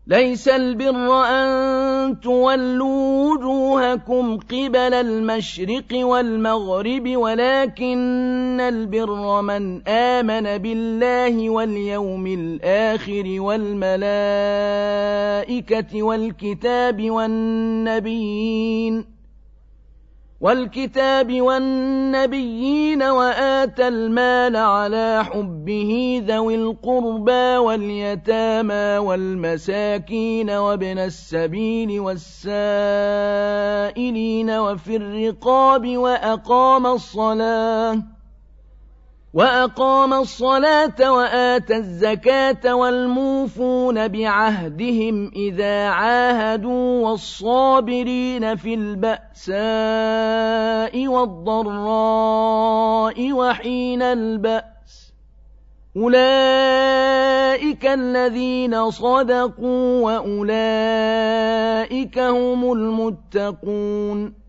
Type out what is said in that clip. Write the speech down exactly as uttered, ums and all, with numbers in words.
ليس البر أن تولوا وجوهكم قبل المشرق والمغرب ولكن البر من آمن بالله واليوم الآخر والملائكة والكتاب والنبيين والكتاب والنبيين وآتى المال على حبه ذوي القربى واليتامى والمساكين وابن السبيل والسائلين وفي الرقاب وأقام الصلاة وأقام الصلاة وآتى الزكاة والموفون بعهدهم إذا عاهدوا والصابرين في البأساء والضراء وحين البأس أولئك الذين صدقوا وأولئك هم المتقون